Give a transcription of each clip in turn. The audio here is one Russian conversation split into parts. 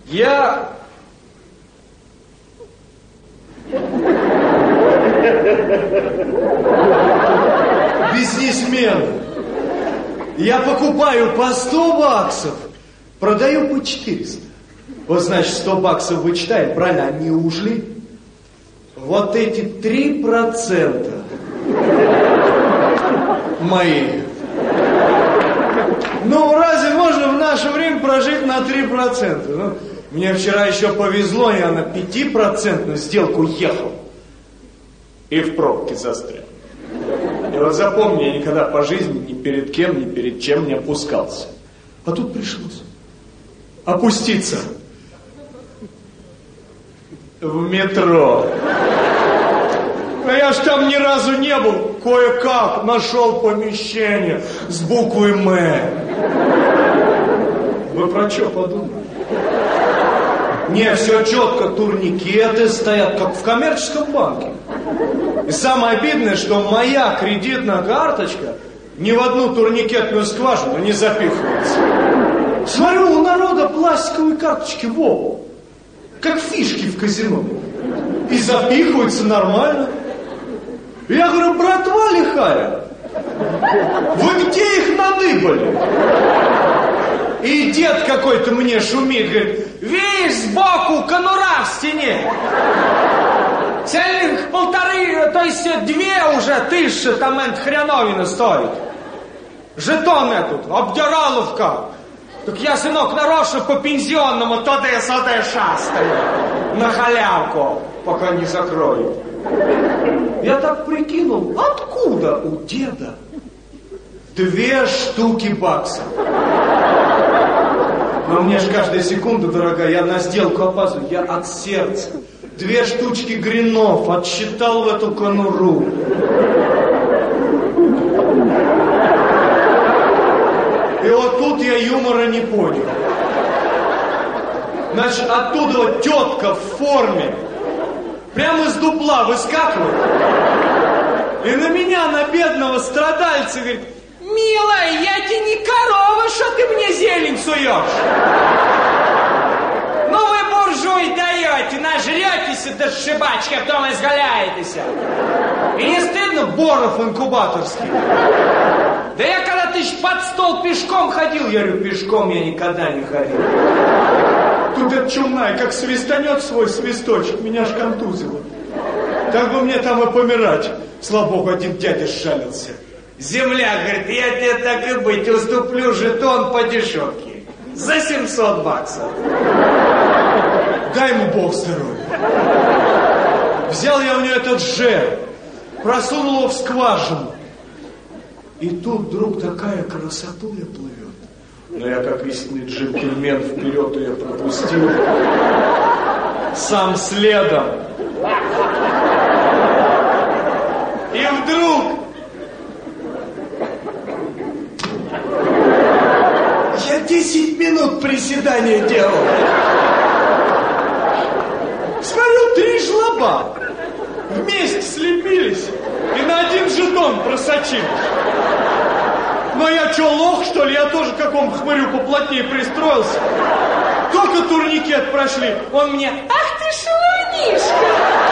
Я... Бизнесмен. Я покупаю по 100 баксов, продаю по 400. Вот значит, 100 баксов вычитаем, правильно, они ушли. Вот эти 3% мои. Ну, разве можно в наше время прожить на 3%? Ну, мне вчера еще повезло, я на 5% сделку ехал. И в пробке застрял. И вот запомни, я никогда по жизни ни перед кем, ни перед чем не опускался. А тут пришлось опуститься в метро. А я ж там ни разу не был. Кое-как нашел помещение с буквой «М». Вы про что подумали? Не, все четко, турникеты стоят, как в коммерческом банке. И самое обидное, что моя кредитная карточка ни в одну турникетную скважину не запихивается. Смотрю, у народа пластиковые карточки, во, как фишки в казино. И запихиваются нормально. Я говорю, братва лихая, вы где их надыбали? И дед какой-то мне шумит, говорит, видишь, сбоку конура в стене. Цельных 1,5, то есть 2 уже тысячи там хреновина стоит. Жетон этот, обдираловка. Так я, сынок, нарочно по пенсионному ТД-СД шастаю. На халявку, пока не закрою. Я так прикинул, откуда у деда 2 штуки баксов? Но мне же каждая секунда, дорогая, я на сделку опаздываю, я от сердца. 2 штучки гринов отсчитал в эту конуру. И вот тут я юмора не понял. Значит, оттуда вот тетка в форме прямо из дупла выскакивает. И на меня, на бедного страдальца, говорит, милая, я тебе не корова, что ты мне зелень суешь. Ну вы, буржуи, даете, нажретесь до шибачки, а потом изгаляетесь. И не стыдно, Боров инкубаторский? Да я когда ты под стол пешком ходил, я говорю, пешком я никогда не ходил. Тут эта чумная, как свистанет свой свисточек, меня ж контузило. Так бы мне там и помирать. Слава богу, один дядя сжалился. Земля, говорит, я тебе так и быть, уступлю жетон по дешевке. За 700 баксов. Дай ему Бог здоровья. Взял я у него этот «Ж», просунул его в скважину. И тут вдруг такая красотуля плывет. Но я, как истинный джентльмен, вперед ее пропустил. Сам следом. И вдруг... Я 10 минут приседания делал. Смотрю, 3 жлоба вместе слепились и на один жетон просочились. Но я что, лох, что ли? Я тоже к какому хмырю поплотнее пристроился. Только турникет прошли, он мне, ах ты шалунишка!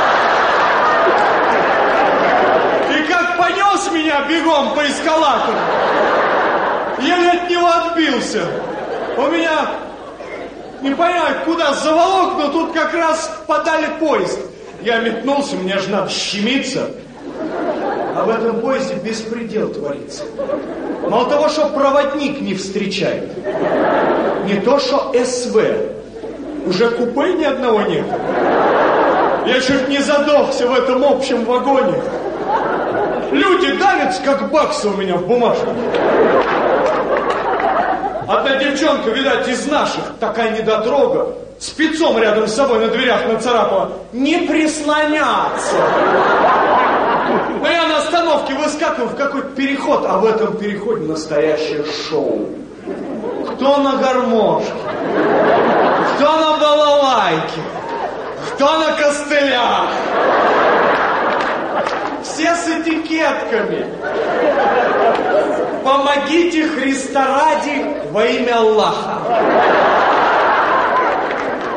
И как понес меня бегом по эскалатору, еле от него отбился. У меня, не понимаю, куда заволок, но тут как раз подали поезд. Я метнулся, мне же надо щемиться. А в этом поезде беспредел творится. Мало того, что проводник не встречает, не то, что СВ. Уже купе ни одного нет. Я чуть не задохся в этом общем вагоне. Люди давятся, как баксы у меня в бумажке. Одна девчонка, видать, из наших, такая недотрога, спецом рядом с собой на дверях нацарапала: не прислоняться. Но я на остановке выскакиваю в какой-то переход, а в этом переходе настоящее шоу. Кто на гармошке, кто на балалайке, кто на костылях. Все с этикетками. Помогите Христа ради во имя Аллаха.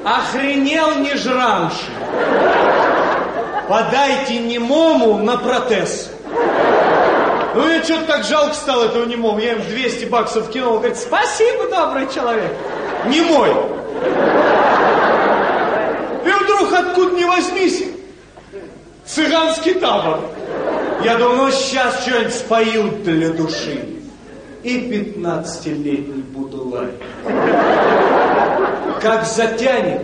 Охренел не жрамши. Подайте немому на протез. Ну, мне что-то так жалко стало этого немого. Я им 200 баксов кинул. Он говорит, спасибо, добрый человек. Немой. И вдруг откуда ни возьмись, цыганский табор. Я думаю, ну сейчас что-нибудь споют для души. И 15-летний Будулай. Как затянет.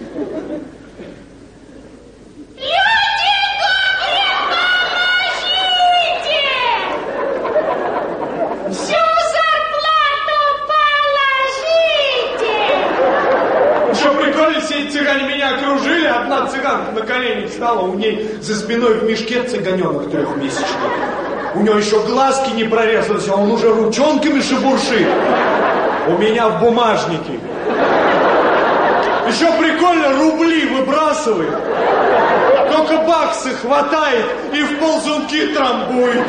Цыгане меня окружили, одна цыганка на колени встала, у ней за спиной в мешке цыганенок 3-месячный. У него еще глазки не прорезались, а он уже ручонками шебуршит. У меня в бумажнике. Еще прикольно, рубли выбрасывает. Только баксы хватает и в ползунки трамбует.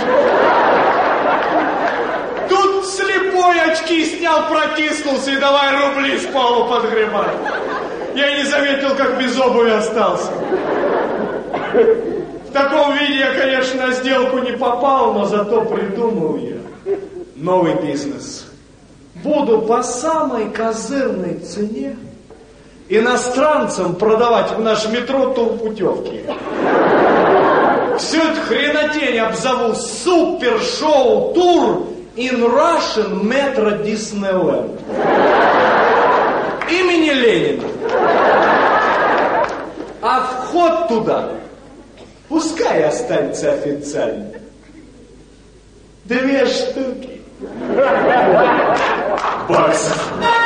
Тут слепой очки снял, протиснулся и давай рубли с полу подгребать. Я не заметил, как без обуви остался. В таком виде я, конечно, на сделку не попал, но зато придумал я новый бизнес. Буду по самой козырной цене иностранцам продавать в наш метро турпутевки. Всю эту хренотень обзову супер-шоу-тур in Russian Metro Disneyland. Имени Ленина. А вход туда пускай останется официально. 2 штуки баксов.